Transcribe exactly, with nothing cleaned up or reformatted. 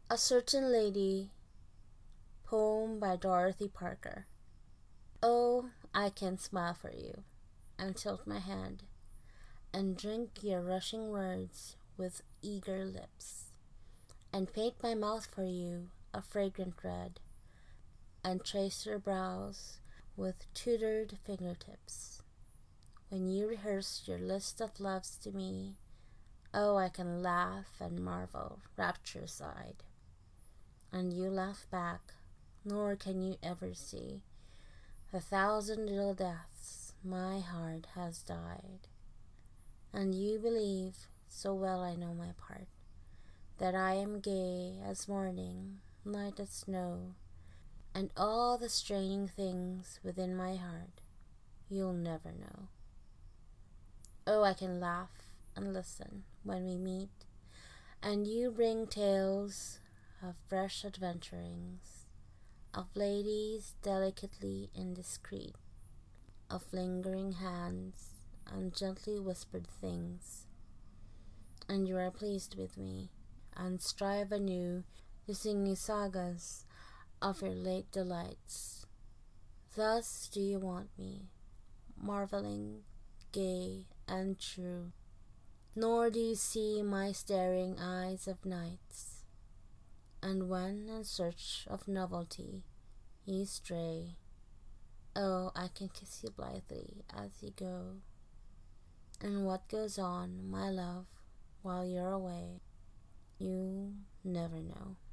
A Certain Lady, poem by Dorothy Parker. Oh, I can smile for you, and tilt my hand, and drink your rushing words with eager lips, and paint my mouth for you a fragrant red, and trace your brows with tutored fingertips. When you rehearse your list of loves to me, oh, I can laugh and marvel rapture-side. And you laugh back, nor can you ever see the thousand little deaths my heart has died. And you believe, so well I know my part, that I am gay as morning, light as snow, and all the straining things within my heart you'll never know. Oh, I can laugh and listen when we meet, and you bring tales of fresh adventurings, of ladies delicately indiscreet, of lingering hands and gently whispered things, and you are pleased with me, and strive anew to sing me sagas of your late delights. Thus do you want me, marveling, gay, and true, nor do you see my staring eyes of nights. And when in search of novelty you stray, oh, I can kiss you blithely as you go. And what goes on, my love, while you're away, you never know.